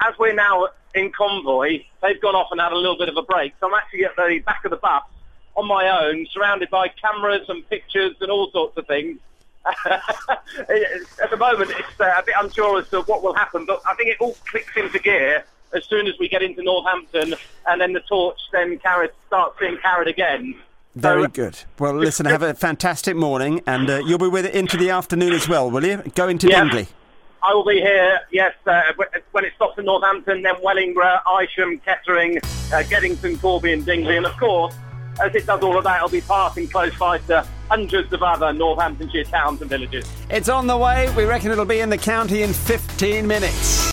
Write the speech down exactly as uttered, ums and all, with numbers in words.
as we're now in convoy, they've gone off and had a little bit of a break. So I'm actually at the back of the bus on my own, surrounded by cameras and pictures and all sorts of things. At the moment, it's uh, a bit unsure as to what will happen, but I think it all clicks into gear as soon as we get into Northampton, and then the torch then carried, starts being carried again. Very so, good. Well, listen, have a fantastic morning, and uh, you'll be with it into the afternoon as well, will you? Going to yeah, Dingley. I will be here, yes, uh, when it stops in Northampton, then Wellingborough, Isham, Kettering, uh, Geddington, Corby and Dingley, and of course, as it does all of that, it'll be passing close by to hundreds of other Northamptonshire towns and villages. It's on the way. We reckon it'll be in the county in fifteen minutes.